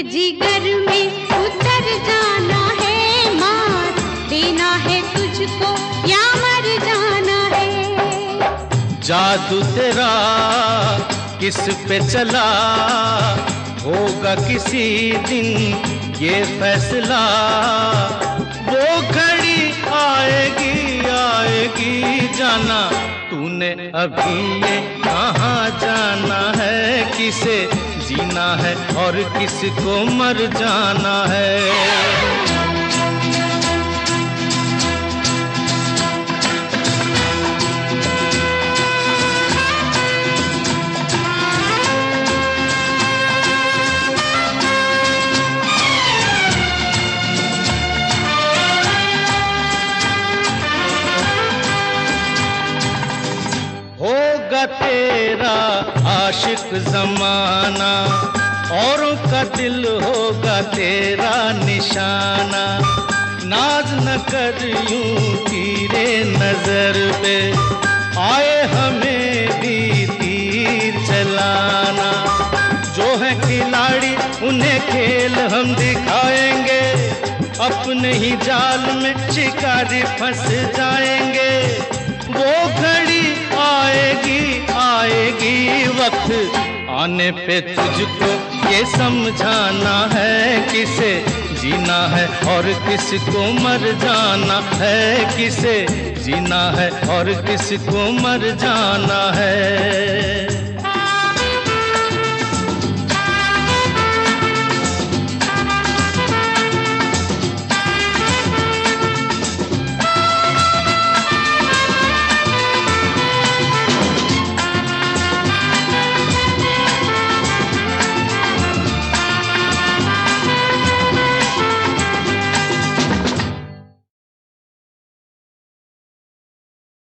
जिगर में उतर जाना है, मार देना है तुझको या मर जाना है। जादू तेरा किस पे चला, होगा किसी दिन ये फैसला। वो घड़ी आएगी आएगी जाना, तूने अभी ये कहाँ जाना है। किसे जीना है और किसको मर जाना है। होगा तेरा आशिक जमाना, औरों का दिल होगा तेरा निशाना। नाज न कर यूं तीरे नजर पे, आए हमें भी तीर चलाना। जो है खिलाड़ी उन्हें खेल हम दिखाएंगे, अपने ही जाल में शिकारी फंस जाएंगे। वो घड़ी आएगी आएगी, वक्त आने पे तुझको ये समझाना है। किसे जीना है और किसको मर जाना है। किसे जीना है और किसको मर जाना है।